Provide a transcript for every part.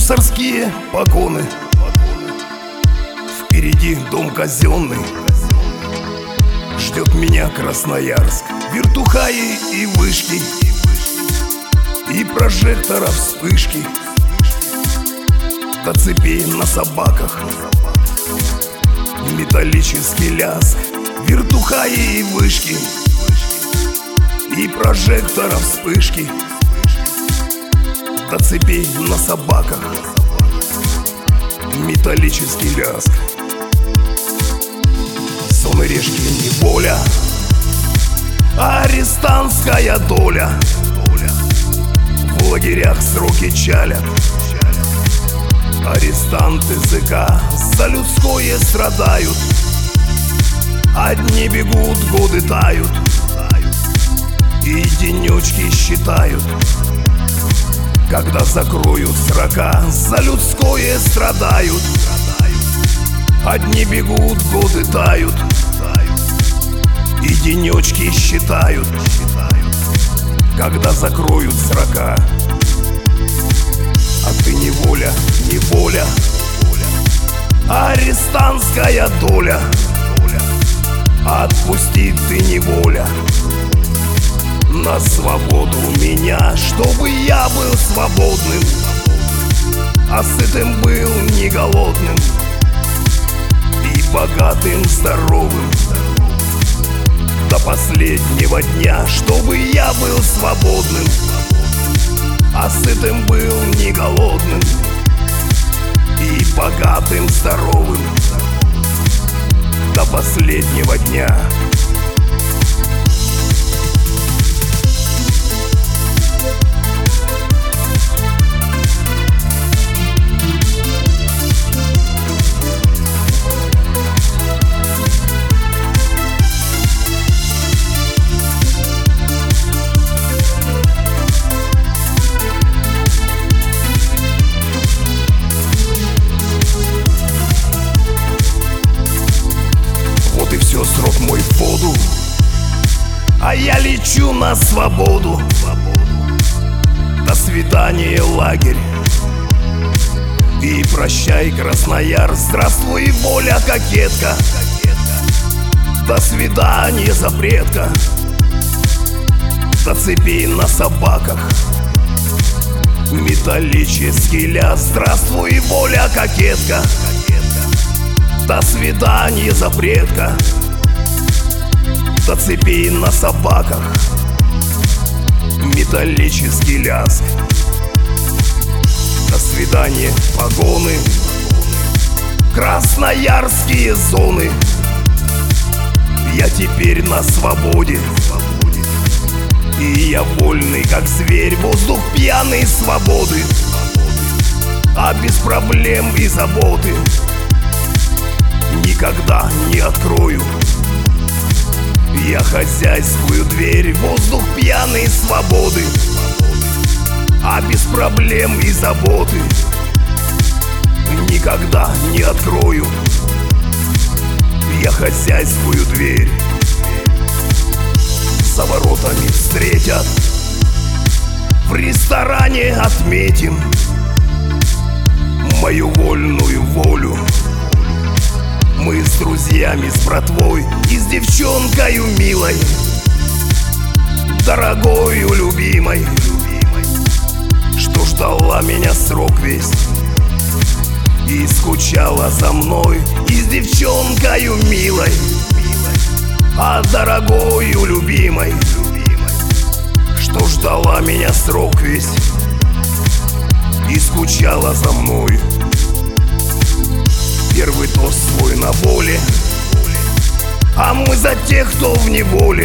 гусарские погоны. Впереди дом казенный, ждет меня Красноярск. Вертухаи и вышки, и прожектора вспышки, до цепей на собаках металлический лязг. Вертухаи и вышки, и прожектора вспышки, до цепей на собаках металлический лязг. Сон и решки неволя, арестантская доля. В лагерях сроки чалят, арестанты ЗК за людское страдают. Одни бегут, годы тают, и денечки считают, когда закроют срока. За людское страдают. Одни бегут, годы тают, и денечки считают, когда закроют срока. А ты неволя, неволя, арестантская доля. Отпусти ты, неволя, на свободу меня, чтобы я был свободным, а сытым был не голодным, и богатым, здоровым до последнего дня, чтобы я был свободным, а сытым был не голодным, и богатым, здоровым до последнего дня. Срок мой в воду, а я лечу на свободу. До свидания, лагерь, и прощай, Красноярск. Здравствуй, воля, кокетка. До свидания, запретка. До цепей на собаках металлический лязг. Здравствуй, воля, кокетка. До свидания, запретка. До цепей на собаках металлический лязг. До свидания, погоны, красноярские зоны. Я теперь на свободе, и я вольный, как зверь. Воздух пьяный свободы, а без проблем и заботы никогда не открою я хозяйскую дверь. Воздух пьяный свободы, а без проблем и заботы никогда не открою я хозяйскую дверь. За воротами встретят, в ресторане отметим мою вольную волю. Мы с друзьями, с братвой и с девчонкою милой, дорогою, любимой, что ждала меня срок весь и скучала за мной. И с девчонкою милой, а дорогою, любимой, что ждала меня срок весь и скучала за мной. Первый тост свой на воле, а мы за тех, кто в неволе,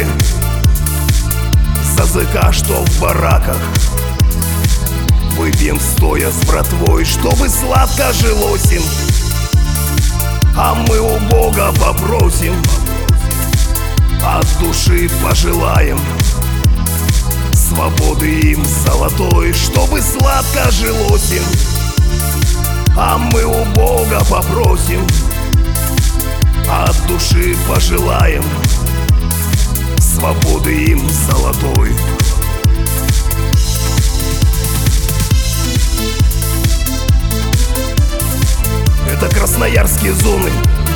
за ЗК, что в бараках. Выпьем стоя с братвой, чтобы сладко жилось им, а мы у Бога попросим, от души пожелаем свободы им золотой, чтобы сладко жилось им, а мы у Бога попросим, от души пожелаем свободы им золотой. красноярские зоны.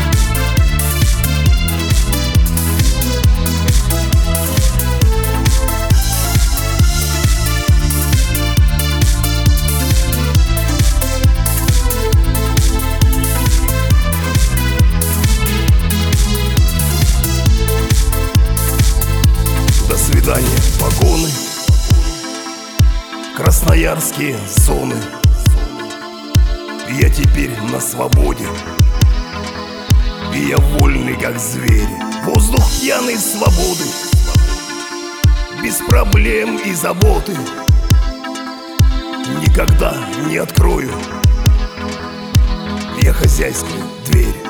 До свидания, погоны, красноярские зоны. Я теперь на свободе, и я вольный, как зверь. Воздух пьяной свободы, без проблем и заботы. Никогда не открою я хозяйскую дверь.